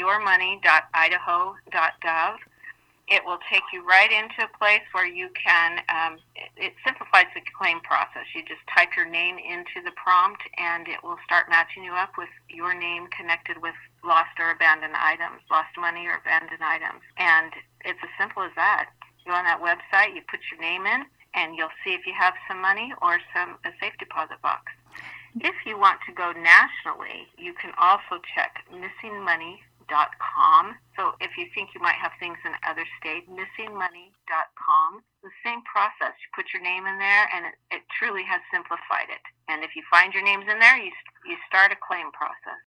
yourmoney.idaho.gov. It will take you right into a place where you can, it simplifies the claim process. You just type your name into the prompt, and it will start matching you up with your name connected with lost or abandoned items, lost money or abandoned items. And it's as simple as that. You go on that website, you put your name in, and you'll see if you have some money or a safe deposit box. If you want to go nationally, you can also check missingmoney.com. So if you think you might have things in other states, missingmoney.com. The same process. You put your name in there, and it truly has simplified it. And if you find your names in there, you start a claim process.